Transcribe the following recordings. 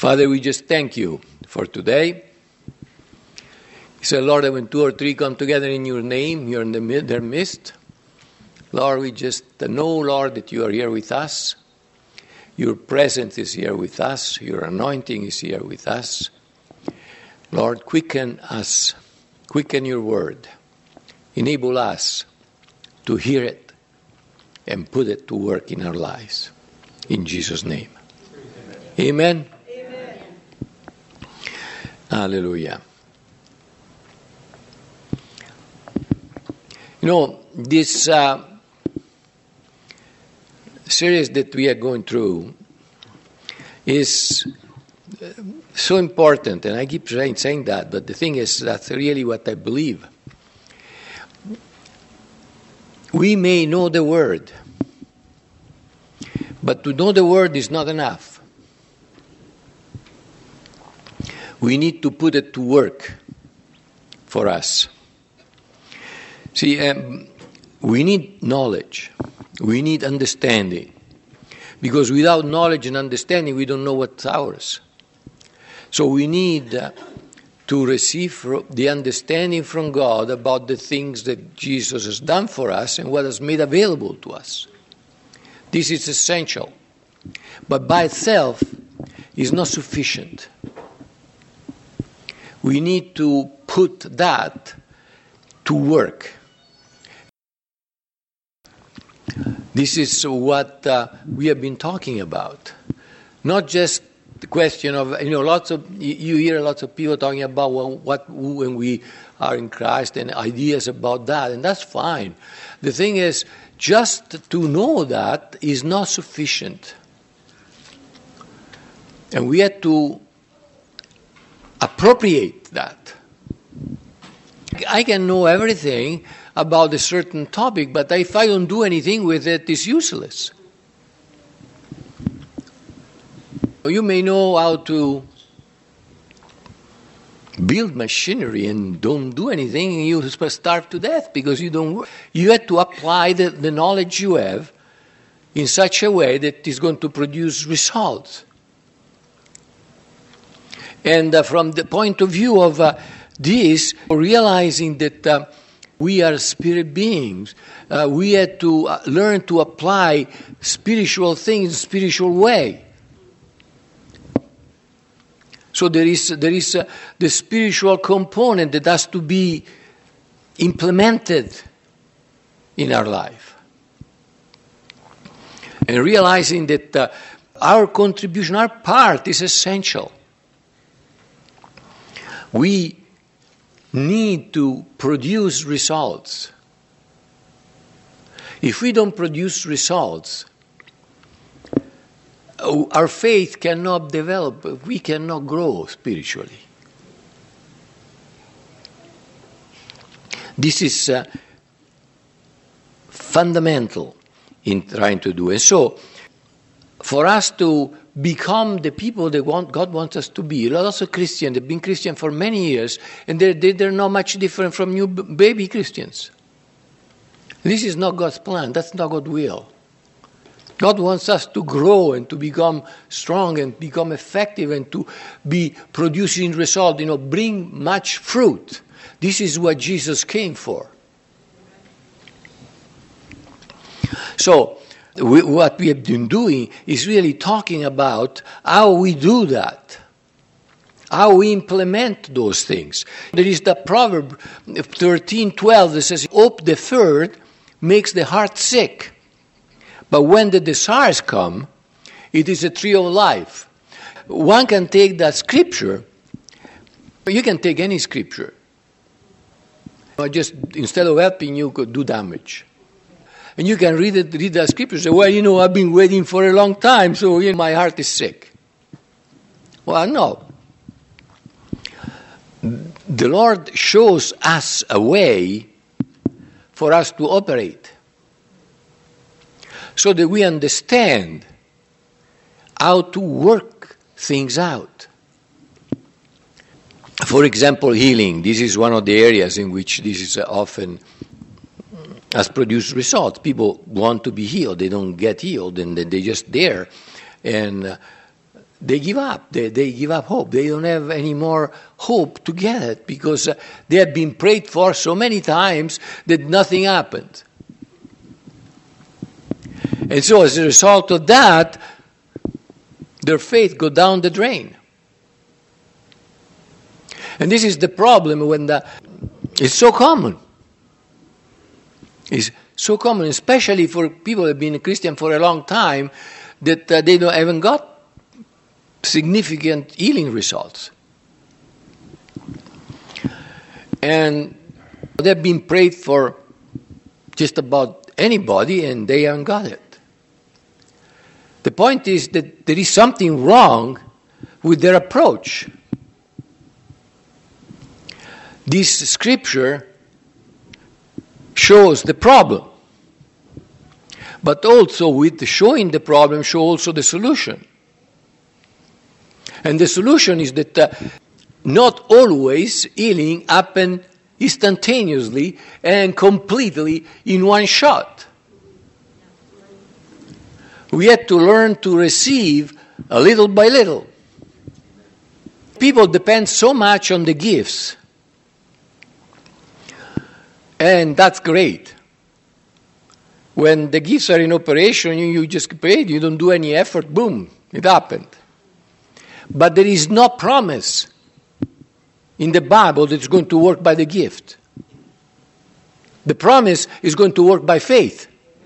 Father, we just thank you for today. You said, Lord, that when 2 or 3 come together in your name, you're in their midst. Lord, we just know, Lord, that you are here with us. Your presence is here with us. Your anointing is here with us. Lord, quicken us. Quicken your word. Enable us to hear it and put it to work in our lives. In Jesus' name. Amen. Amen. Hallelujah. You know, this series that we are going through is so important, and I keep saying that, but the thing is, that's really what I believe. We may know the word, but to know the word is not enough. We need to put it to work for us. See, we need knowledge. We need understanding. Because without knowledge and understanding, we don't know what's ours. So we need to receive the understanding from God about the things that Jesus has done for us and what is made available to us. This is essential. But by itself is not sufficient. We need to put that to work. This is what we have been talking about. Not just the question of, you hear lots of people talking about when we are in Christ and ideas about that, and that's fine. The thing is, just to know that is not sufficient. And we have to appropriate that. I can know everything about a certain topic, but if I don't do anything with it, it's useless. You may know how to build machinery and don't do anything, and you starve to death because you don't work. You have to apply the knowledge you have in such a way that is going to produce results. And from the point of view of this, realizing that we are spirit beings, we have to learn to apply spiritual things in a spiritual way. So there is the spiritual component that has to be implemented in our life. And realizing that our contribution, our part is essential. We need to produce results. If we don't produce results, our faith cannot develop, we cannot grow spiritually. This is fundamental in trying to do. And so, for us to become the people that God wants us to be, lots of Christians have been Christian for many years, and they're not much different from new baby Christians. This is not God's plan. That's not God's will. God wants us to grow and to become strong and become effective and to be producing result, bring much fruit. This is what Jesus came for. So, what we have been doing is really talking about how we do that, how we implement those things. There is the proverb 13:12 that says, "Hope deferred makes the heart sick, but when the desires come, it is a tree of life." One can take that scripture, you can take any scripture, just instead of helping you could do damage. And you can read that scripture and say, well, I've been waiting for a long time, so my heart is sick. Well, no. The Lord shows us a way for us to operate so that we understand how to work things out. For example, healing. This is one of the areas in which this is often has produced results. People want to be healed. They don't get healed, and they're just there. And they give up. They give up hope. They don't have any more hope to get it because they have been prayed for so many times that nothing happened. And so as a result of that, their faith go down the drain. And this is the problem when it's so common. It's so common, especially for people who have been a Christian for a long time, that they haven't got significant healing results. And they've been prayed for just about anybody, and they haven't got it. The point is that there is something wrong with their approach. This scripture shows the problem, but also with showing the problem, show also the solution. And the solution is that not always healing happens instantaneously and completely in one shot. We have to learn to receive a little by little. People depend so much on the gifts. And that's great. When the gifts are in operation, you just pray, you don't do any effort, boom, it happened. But there is no promise in the Bible that it's going to work by the gift. The promise is going to work by faith.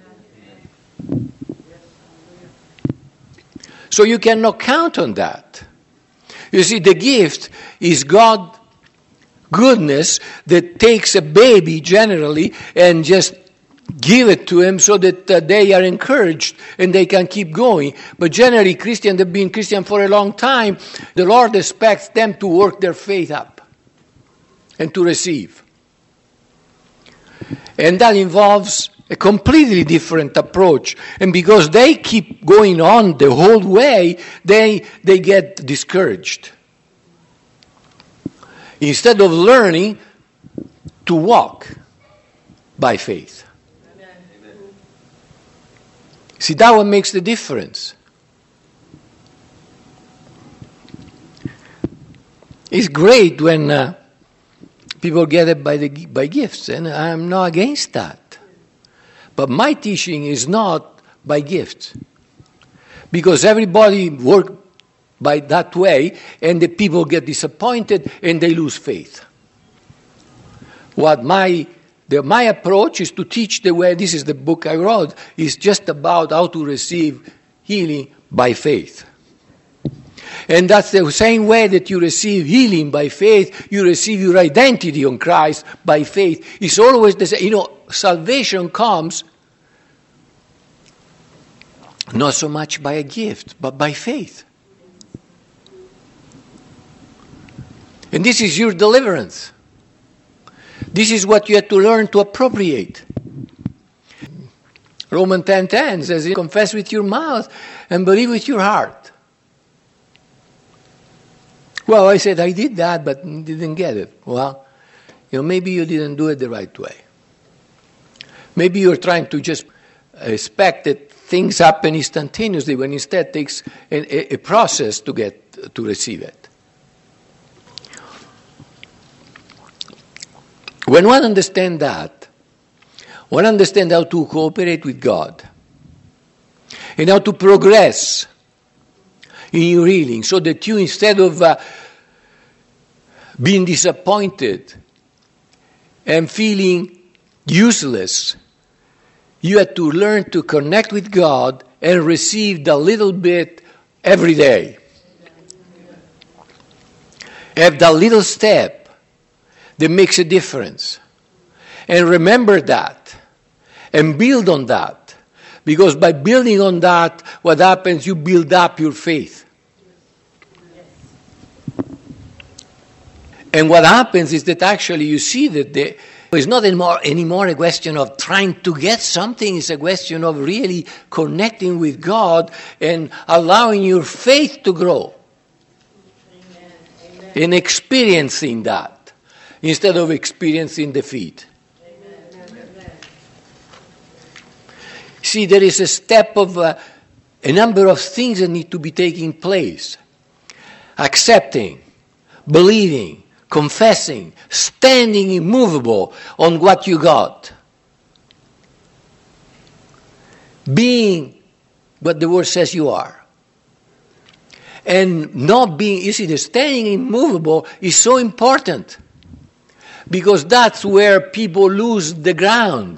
So you cannot count on that. You see, the gift is God's goodness that takes a baby generally and just give it to him so that they are encouraged and they can keep going. But generally, Christians have been Christian for a long time. The Lord expects them to work their faith up and to receive. And that involves a completely different approach. And because they keep going on the whole way, they get discouraged. Instead of learning to walk by faith. See, that what makes the difference. It's great when people get it by gifts, and I'm not against that. But my teaching is not by gifts. Because everybody works by that way, and the people get disappointed, and they lose faith. What my approach is to teach the way, this is the book I wrote, is just about how to receive healing by faith. And that's the same way that you receive healing by faith, you receive your identity on Christ by faith. It's always the same. Salvation comes not so much by a gift, but by faith. And this is your deliverance. This is what you have to learn to appropriate. Romans 10:10 says, confess with your mouth and believe with your heart. Well, I said, I did that, but didn't get it. Well, maybe you didn't do it the right way. Maybe you're trying to just expect that things happen instantaneously, when instead it takes a process to receive it. When one understands that, one understands how to cooperate with God and how to progress in your healing, so that you, instead of being disappointed and feeling useless, you have to learn to connect with God and receive the little bit every day. Have that little step that makes a difference. And remember that. And build on that. Because by building on that, what happens, you build up your faith. And what happens is that actually you see that it's not anymore a question of trying to get something. It's a question of really connecting with God and allowing your faith to grow. Amen. And experiencing that instead of experiencing defeat. Amen. See, there is a step of a number of things that need to be taking place. accepting, believing, confessing, standing immovable on what you got. Being what the word says you are. And not being, you see, the standing immovable is so important. Because that's where people lose the ground.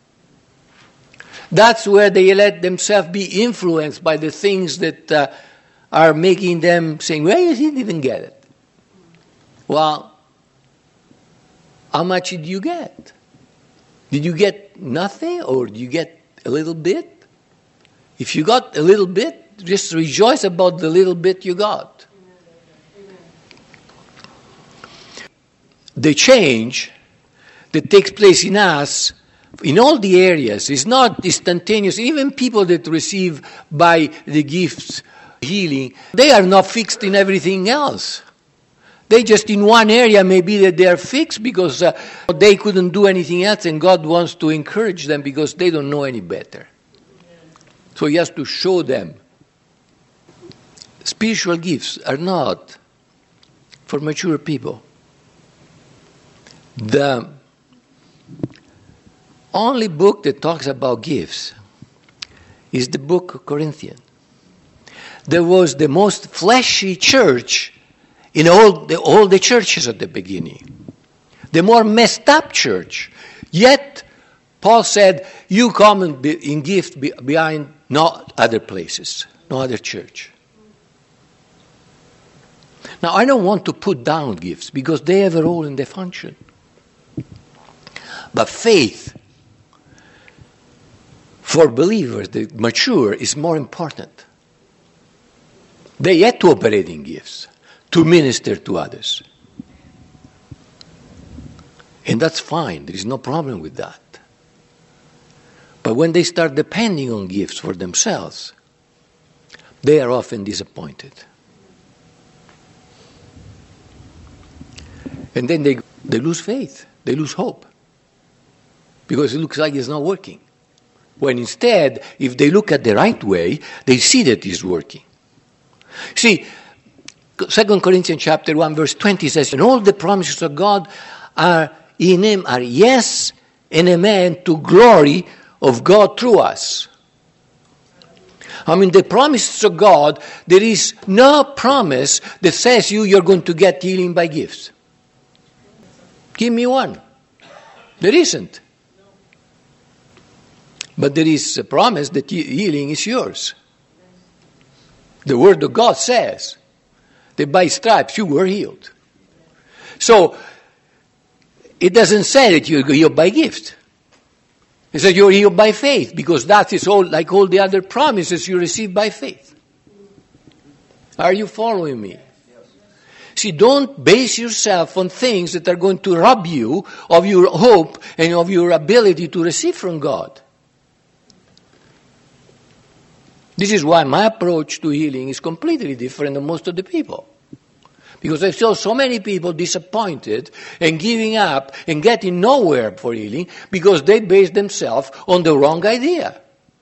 That's where they let themselves be influenced by the things that are making them saying, well, you didn't get it. Well, how much did you get? Did you get nothing or did you get a little bit? If you got a little bit, just rejoice about the little bit you got. The change that takes place in us, in all the areas, is not instantaneous. Even people that receive by the gifts healing, they are not fixed in everything else. They just in one area maybe that they are fixed because they couldn't do anything else, and God wants to encourage them because they don't know any better. So He has to show them. Spiritual gifts are not for mature people. The only book that talks about gifts is the book of Corinthians. There was the most fleshy church in all the churches at the beginning. The more messed up church. Yet, Paul said, you come in gift behind no other places, no other church. Now, I don't want to put down gifts because they have a role in the function. But faith for believers, the mature, is more important. They had to operate in gifts to minister to others. And that's fine. There is no problem with that. But when they start depending on gifts for themselves, they are often disappointed. And then they lose faith. They lose hope. Because it looks like it's not working. When instead, if they look at the right way, they see that it's working. See, 2 Corinthians chapter 1 verse 20 says, and all the promises of God are in Him are yes and amen to glory of God through us. I mean, the promises of God, there is no promise that says you're going to get healing by gifts. Give me one. There isn't. But there is a promise that healing is yours. The Word of God says that by stripes you were healed. So, it doesn't say that you're healed by gift. It says you're healed by faith, because that is all like all the other promises you receive by faith. Are you following me? See, don't base yourself on things that are going to rob you of your hope and of your ability to receive from God. This is why my approach to healing is completely different than most of the people. Because I saw so many people disappointed and giving up and getting nowhere for healing because they based themselves on the wrong idea.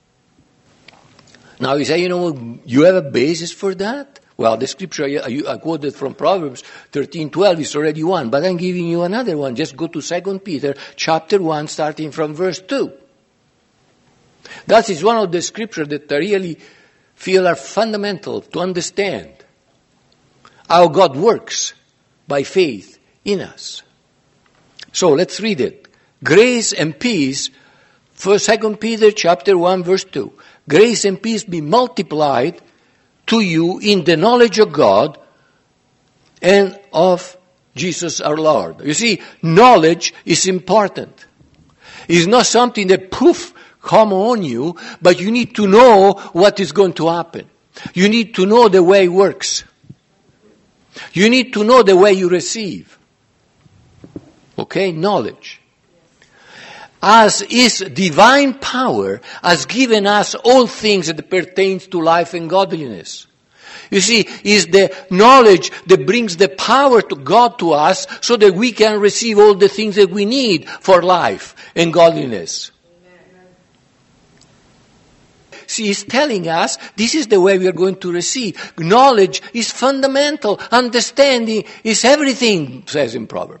Now you say, you have a basis for that? Well, the scripture I quoted from Proverbs 13:12 is already one, but I'm giving you another one. Just go to 2 Peter chapter 1, starting from verse 2. That is one of the scriptures that I really feel are fundamental to understand how God works by faith in us. So let's read it. Grace and peace, 2 Peter chapter 1 verse 2. Grace and peace be multiplied to you in the knowledge of God and of Jesus our Lord. You see, knowledge is important. It's not something that poof, come on you, but you need to know what is going to happen. You need to know the way it works. You need to know the way you receive. Okay? Knowledge. As His divine power has given us all things that pertains to life and godliness. You see, is the knowledge that brings the power to God to us so that we can receive all the things that we need for life and godliness. See, he's telling us this is the way we are going to receive. Knowledge is fundamental. Understanding is everything, says in Proverbs.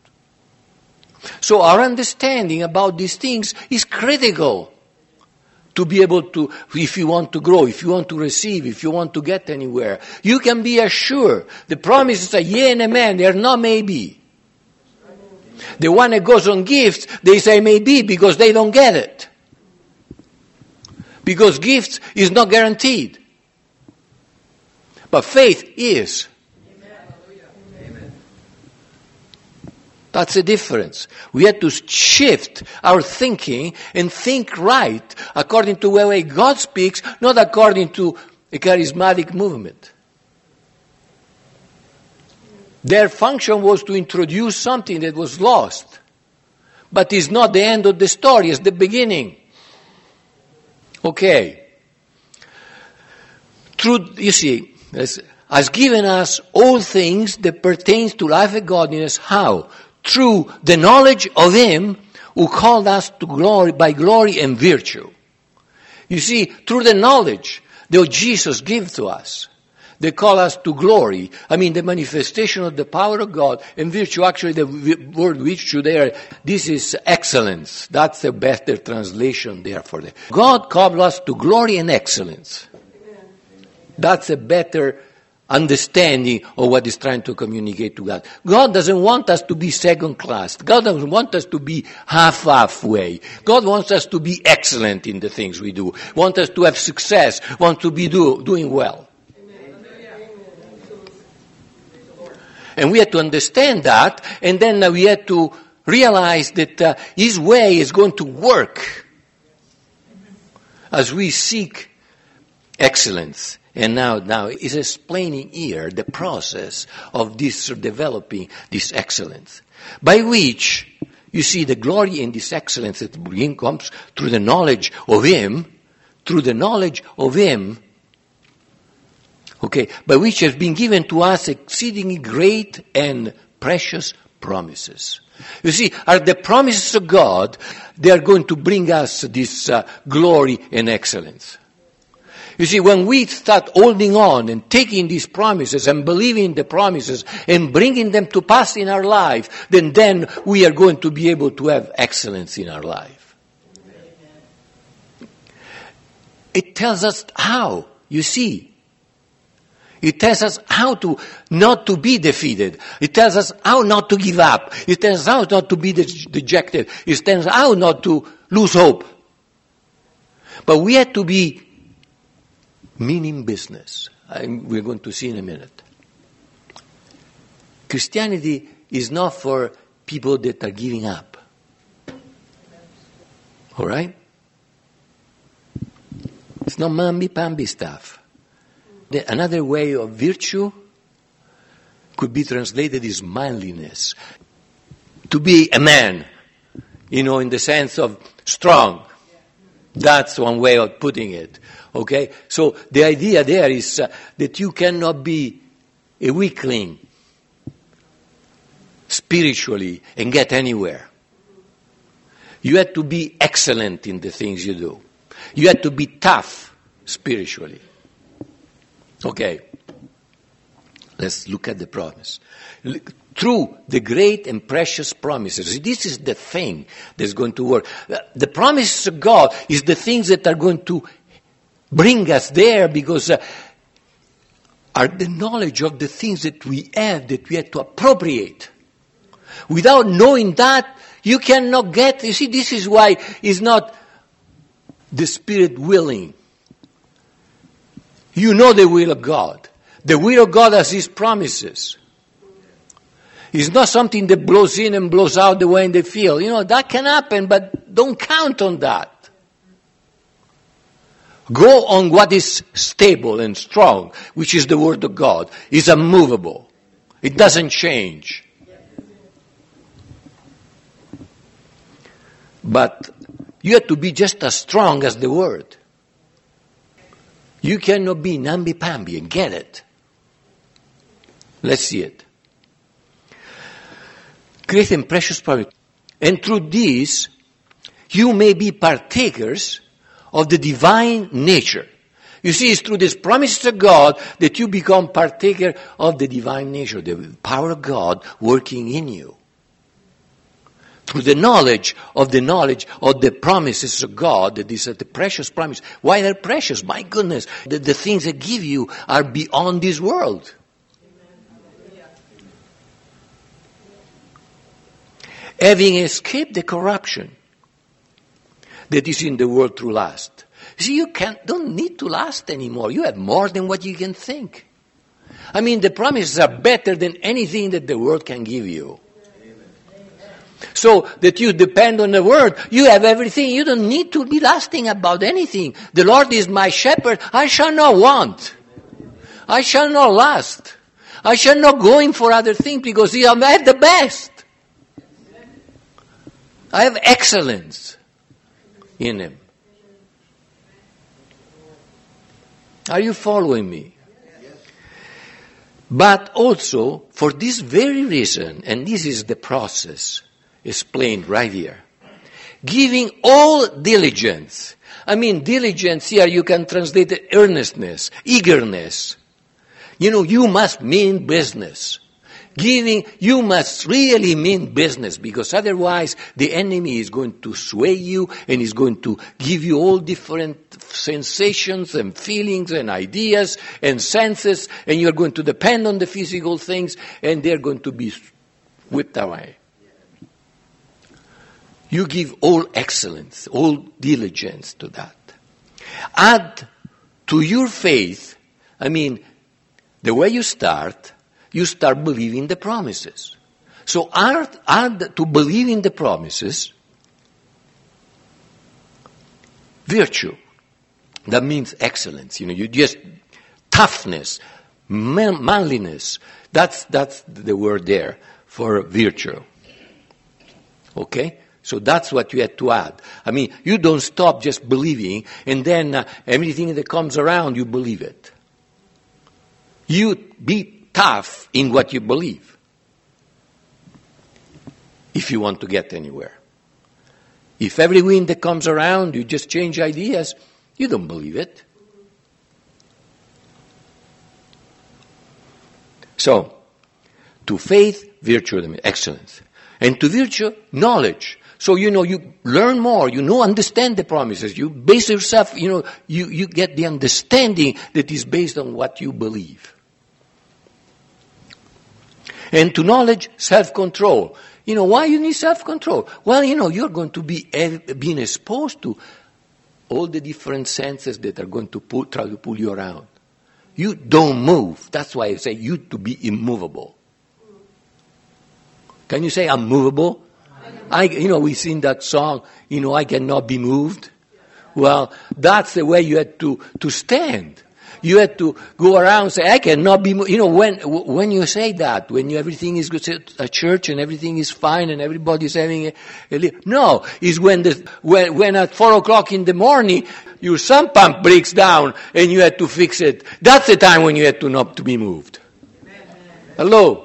So our understanding about these things is critical to be able to, if you want to grow, if you want to receive, if you want to get anywhere. You can be assured the promises are yea and amen, they are not maybe. The one that goes on gifts, they say maybe because they don't get it. Because gifts is not guaranteed. But faith is. Amen. That's the difference. We have to shift our thinking and think right according to the way God speaks, not according to a charismatic movement. Their function was to introduce something that was lost. But it's not the end of the story, it's the beginning. Okay. Truth, you see, has given us all things that pertains to life and godliness. How? Through the knowledge of Him who called us to glory by glory and virtue. You see, through the knowledge that Jesus gave to us. They call us to glory. I mean, the manifestation of the power of God and virtue. Actually, the word virtue there, this is excellence. That's a better translation there for that. God called us to glory and excellence. That's a better understanding of what He's trying to communicate to God. God doesn't want us to be second class. God doesn't want us to be halfway. God wants us to be excellent in the things we do. Want us to have success. Want to be doing well. And we have to understand that, and then we have to realize that His way is going to work as we seek excellence. And now He's explaining here the process of this developing this excellence, by which you see the glory in this excellence that comes through the knowledge of Him, okay, by which has been given to us exceedingly great and precious promises. You see, are the promises of God, they are going to bring us this glory and excellence. You see, when we start holding on and taking these promises and believing the promises and bringing them to pass in our life, then we are going to be able to have excellence in our life. It tells us how, you see. It tells us how to not to be defeated. It tells us how not to give up. It tells us how not to be dejected. It tells us how not to lose hope. But we have to be meaning business. We're going to see in a minute. Christianity is not for people that are giving up. All right? It's not mamby-pamby stuff. Another way of virtue could be translated as manliness. To be a man, in the sense of strong. That's one way of putting it. Okay? So the idea there is that you cannot be a weakling spiritually and get anywhere. You have to be excellent in the things you do. You have to be tough spiritually. Okay, let's look at the promise. Through the great and precious promises. This is the thing that's going to work. The promises of God is the things that are going to bring us there because are the knowledge of the things that we have to appropriate. Without knowing that, you cannot get, you see, this is why it's not the Spirit willing. You know the will of God. The will of God has His promises. It's not something that blows in and blows out the way they feel. That can happen, but don't count on that. Go on what is stable and strong, which is the Word of God. It's unmovable. It doesn't change. But you have to be just as strong as the Word. You cannot be namby-pamby and get it. Let's see it. Great and precious promise. And through this, you may be partakers of the divine nature. You see, it's through this promise of God that you become partaker of the divine nature, the power of God working in you. Through the knowledge of the promises of God, that is the precious promise. Why they're precious? My goodness, the things that give you are beyond this world. Having escaped the corruption that is in the world through lust. See, you don't need to lust anymore. You have more than what you can think. I mean, the promises are better than anything that the world can give you. So that you depend on the word, you have everything. You don't need to be lusting about anything. The Lord is my shepherd. I shall not want. I shall not lust. I shall not go in for other things because I have the best. I have excellence in Him. Are you following me? But also, for this very reason, and this is the process explained right here, giving all diligence. I mean, diligence here you can translate it earnestness, eagerness. You must mean business. Giving, you must really mean business, because otherwise the enemy is going to sway you and is going to give you all different sensations and feelings and ideas and senses, and you're going to depend on the physical things, and they're going to be whipped away. You give all excellence, all diligence to that. Add to your faith, I mean, the way you start believing the promises. So add to believing the promises virtue. That means excellence. You just toughness, manliness. That's the word there for virtue. Okay? So that's what you had to add. I mean, you don't stop just believing and then everything that comes around, you believe it. You be tough in what you believe if you want to get anywhere. If every wind that comes around, you just change ideas, you don't believe it. So, to faith, virtue, excellence. And to virtue, knowledge. So, you learn more, understand the promises. You base yourself, you get the understanding that is based on what you believe. And to knowledge, self-control. Why you need self-control? Well, you're going to be being exposed to all the different senses that are going to try to pull you around. You don't move. That's why I say you to be immovable. Can you say I'm movable? We sing that song, I cannot be moved. Well, that's the way you had to stand. You had to go around and say, I cannot be moved. When you say that, when everything is good at church and everything is fine and everybody's having no, it's when at 4 o'clock in the morning, your sump pump breaks down and you had to fix it. That's the time when you had to not to be moved. Amen. Hello?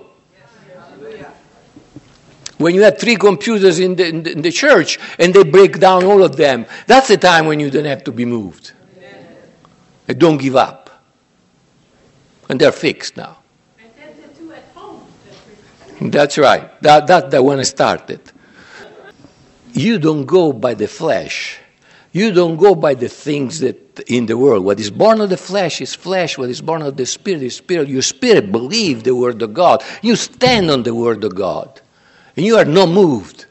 When you have 3 computers in the church and they break down all of them, that's the time when you don't have to be moved. Amen. And don't give up. And they're fixed now. And then the 2 at home. That's right. That's the one I started. You don't go by the flesh. You don't go by the things that in the world. What is born of the flesh is flesh. What is born of the spirit is spirit. Your spirit believes the word of God. You stand on the word of God. And you are not moved.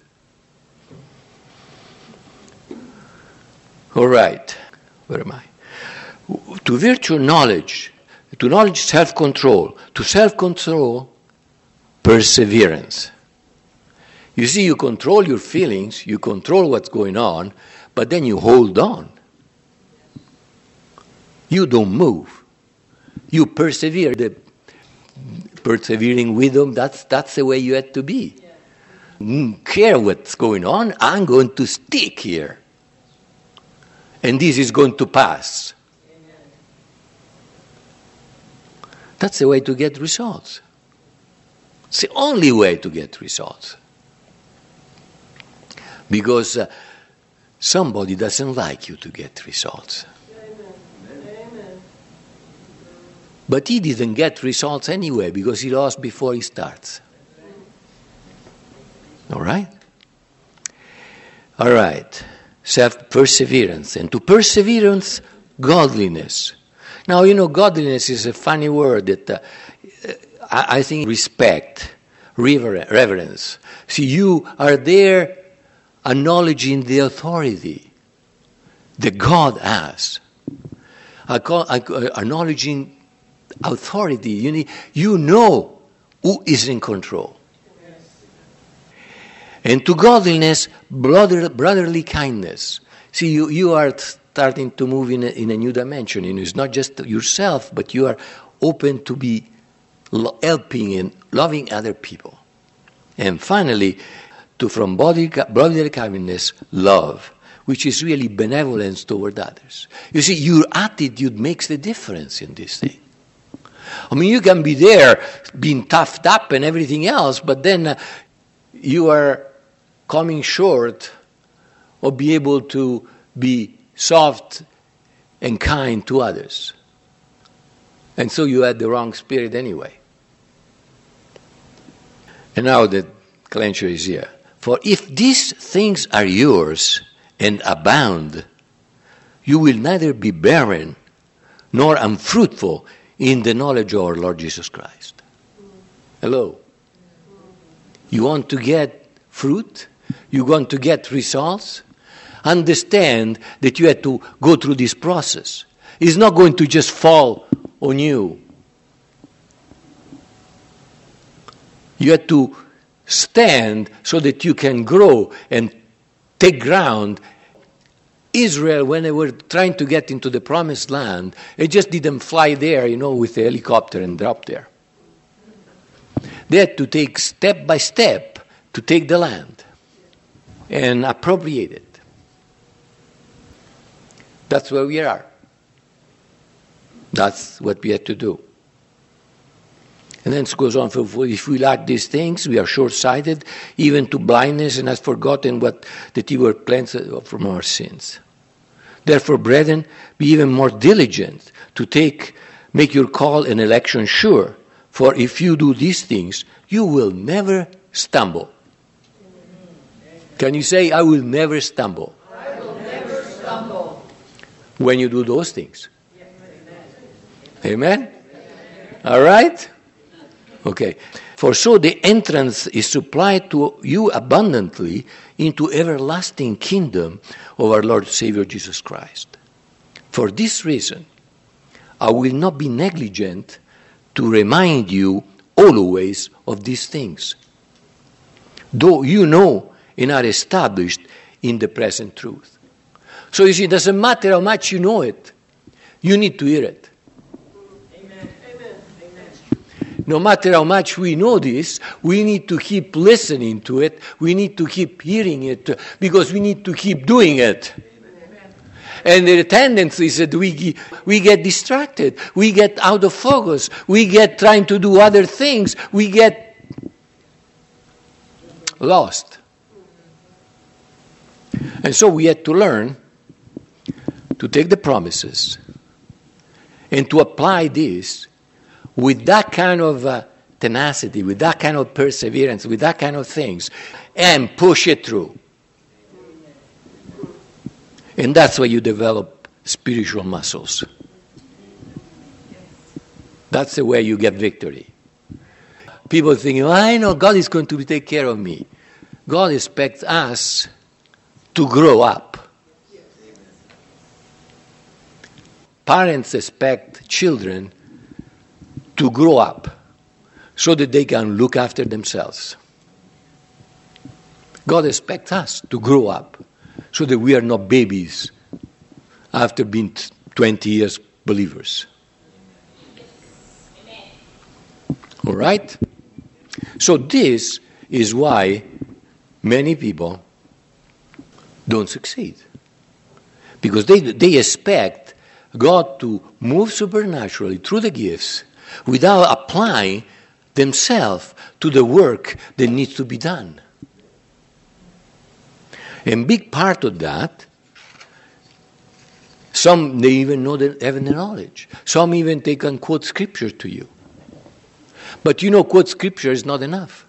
All right. Where am I? To virtue, knowledge. To knowledge, self-control. To self-control, perseverance. You see, you control your feelings, you control what's going on, but then you hold on. You don't move. You persevere. The persevering wisdom, that's the way you have to be. Don't care what's going on, I'm going to stick here. And this is going to pass. That's the way to get results. It's the only way to get results. Because somebody doesn't like you to get results. Amen. But he didn't get results anyway because he lost before he starts. All right? All right. Self-perseverance. And to perseverance, godliness. Now, godliness is a funny word that I think respect, reverence. See, you are there acknowledging the authority that God has. Acknowledging authority. You know who is in control. And to godliness, brotherly kindness. See, you are starting to move in a new dimension. It's not just yourself, but you are open to be helping and loving other people. And finally, from brotherly kindness, love, which is really benevolence toward others. You see, your attitude makes the difference in this thing. I mean, you can be there being toughed up and everything else, but then you are coming short of being able to be soft and kind to others. And so you had the wrong spirit anyway. And now the clencher is here. For if these things are yours and abound, you will neither be barren nor unfruitful in the knowledge of our Lord Jesus Christ. Hello? You want to get fruit? You want to get results? Understand that you have to go through this process. It's not going to just fall on you. You have to stand so that you can grow and take ground. Israel, when they were trying to get into the promised land, they just didn't fly there, with a helicopter and drop there. They had to take step by step to take the land and appropriate it. That's where we are. That's what we have to do. And then it goes on, if we lack these things, we are short-sighted, even to blindness, and have forgotten that you were cleansed from our sins. Therefore, brethren, be even more diligent to make your call and election sure. For if you do these things, you will never stumble. Can you say, I will never stumble? I will never stumble. When you do those things. Amen? All right? Okay. For so the entrance is supplied to you abundantly into everlasting kingdom of our Lord Savior Jesus Christ. For this reason, I will not be negligent to remind you always of these things, though you know and are established in the present truth. So you see, it doesn't matter how much you know it, you need to hear it. No matter how much we know this, we need to keep listening to it. We need to keep hearing it because we need to keep doing it. Amen. And the tendency is that we get distracted. We get out of focus. We get trying to do other things. We get lost. And so we had to learn to take the promises and to apply this with that kind of tenacity, with that kind of perseverance, with that kind of things, and push it through. And that's why you develop spiritual muscles. That's the way you get victory. People think, I know God is going to take care of me. God expects us to grow up. Parents expect children to grow up so that they can look after themselves. God expects us to grow up so that we are not babies after being 20 years believers. All right? So this is why many people don't succeed. Because they expect God to move supernaturally through the gifts without applying themselves to the work that needs to be done. And big part of that Some, they even have the knowledge. Some even they can quote scripture to you. But quote scripture is not enough.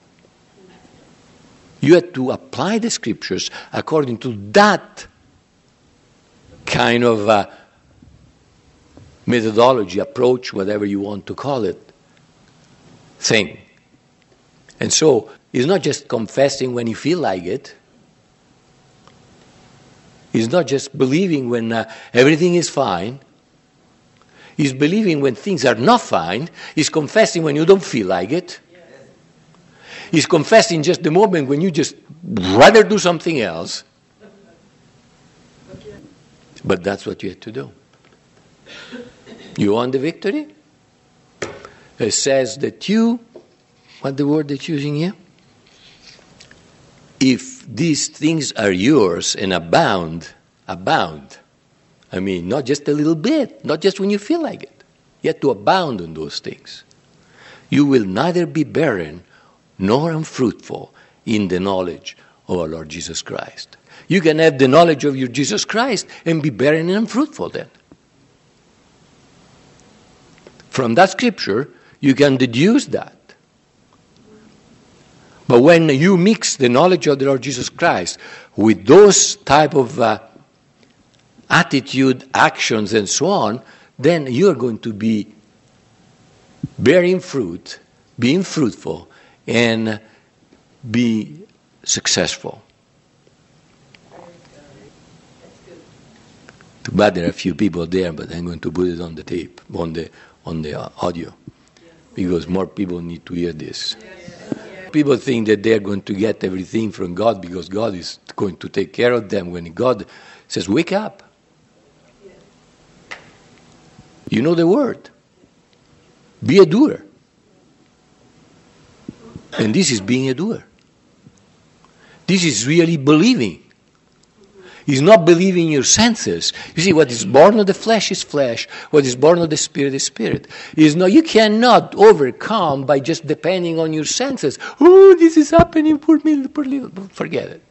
You have to apply the scriptures according to that kind of methodology, approach, whatever you want to call it, thing. And so, it's not just confessing when you feel like it. It's not just believing when everything is fine. It's believing when things are not fine. It's confessing when you don't feel like it. It's confessing just the moment when you just rather do something else. But that's what you have to do. You want the victory? It says that what the word that's using here? If these things are yours and abound, I mean, not just a little bit, not just when you feel like it. You have to abound in those things. You will neither be barren nor unfruitful in the knowledge of our Lord Jesus Christ. You can have the knowledge of your Jesus Christ and be barren and unfruitful then. From that scripture, you can deduce that. But when you mix the knowledge of the Lord Jesus Christ with those type of attitude, actions, and so on, then you're going to be bearing fruit, being fruitful, and be successful. Too bad there are a few people there, but I'm going to put it on the tape, on the audio, because more people need to hear this. People think that they're going to get everything from God because God is going to take care of them when God says, wake up. You know the word. Be a doer. And this is being a doer. This is really believing. It's not believing your senses. You see, what is born of the flesh is flesh. What is born of the spirit is spirit. You cannot overcome by just depending on your senses. Oh, this is happening, poor little. Forget it.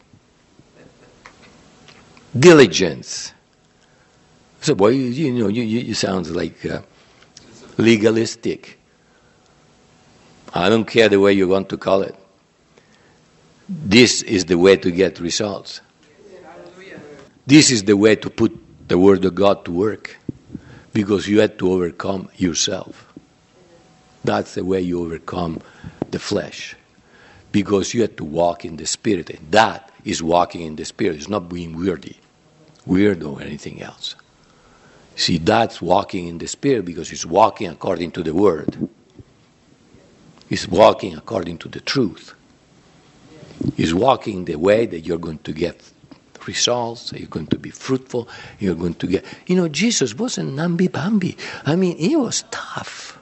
Diligence. So, boy, you sound like legalistic. I don't care the way you want to call it. This is the way to get results. This is the way to put the Word of God to work, because you had to overcome yourself. That's the way you overcome the flesh, because you had to walk in the Spirit, and that is walking in the Spirit. It's not being weird or anything else. See, that's walking in the Spirit because it's walking according to the Word. It's walking according to the truth. It's walking the way that you're going to get results, you're going to be fruitful, you're going to get... Jesus wasn't namby-pamby. I mean, he was tough.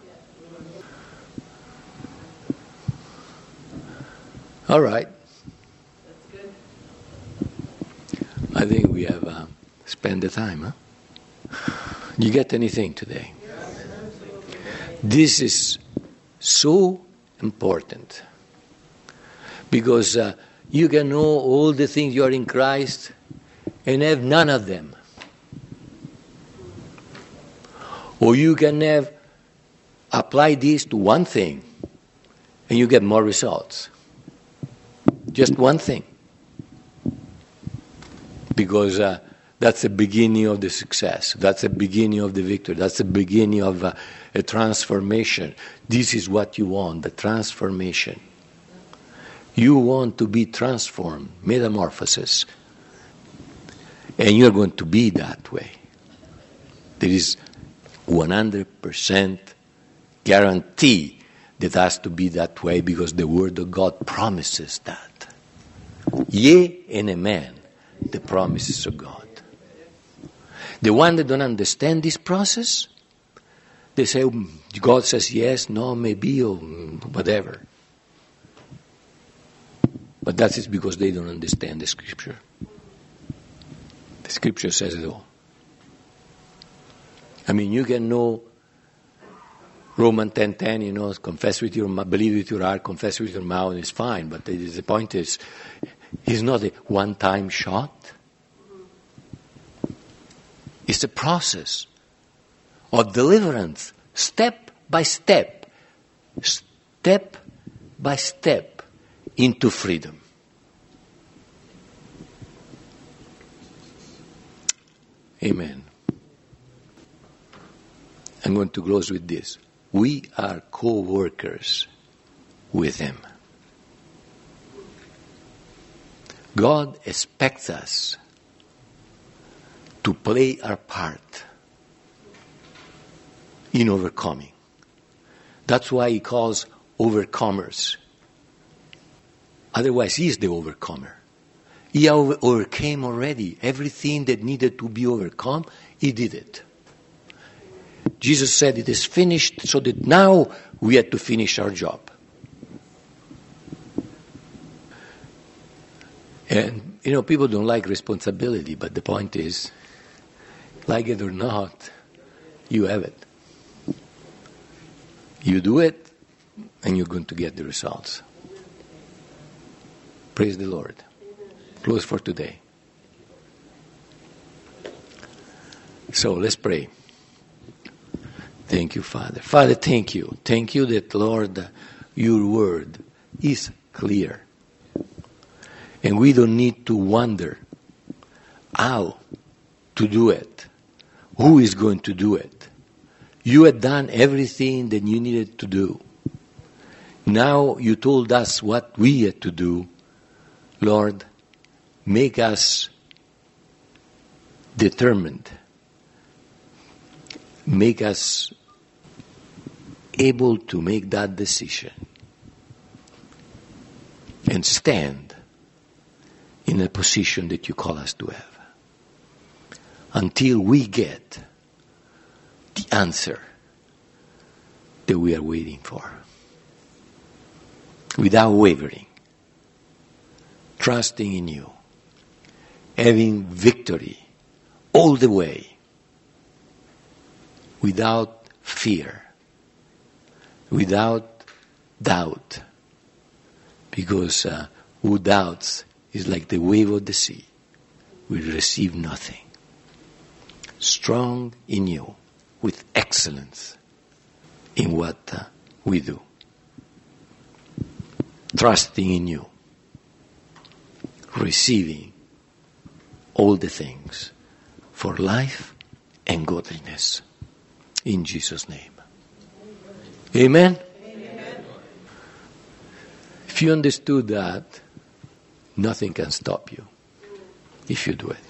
All right. That's good. I think we have spent the time, huh? You get anything today? Yes. This is so important, because you can know all the things you are in Christ and have none of them. Or you can apply this to one thing and you get more results. Just one thing. Because that's the beginning of the success. That's the beginning of the victory. That's the beginning of a transformation. This is what you want, the transformation. You want to be transformed, metamorphosis. And you're going to be that way. There is 100% guarantee that has to be that way, because the Word of God promises that. Yea and amen, the promises of God. The one that don't understand this process, they say, God says yes, no, maybe, or whatever. But that is because they don't understand the Scripture. The Scripture says it all. I mean, you can know Romans 10:10, confess with your mouth, believe with your heart, confess with your mouth, is fine. But the point is, it's not a one-time shot. It's a process of deliverance, step by step by step into freedom. Amen. I'm going to close with this. We are co-workers with Him. God expects us to play our part in overcoming. That's why He calls overcomers. Otherwise, He is the overcomer. He overcame already. Everything that needed to be overcome, He did it. Jesus said it is finished, so that now we have to finish our job. And, people don't like responsibility, but the point is, like it or not, you have it. You do it, and you're going to get the results. Praise the Lord. Close for today. So let's pray. Thank you, Father. Father, thank you. Thank you that, Lord, your word is clear. And we don't need to wonder how to do it. Who is going to do it? You had done everything that you needed to do. Now you told us what we had to do. Lord, make us determined. Make us able to make that decision and stand in a position that you call us to have until we get the answer that we are waiting for, without wavering, trusting in you, having victory all the way, without fear, without doubt, because who doubts is like the wave of the sea, will receive nothing. Strong in you, with excellence in what we do. Trusting in you, receiving all the things for life and godliness. In Jesus' name. Amen? Amen. If you understood that, nothing can stop you if you do it.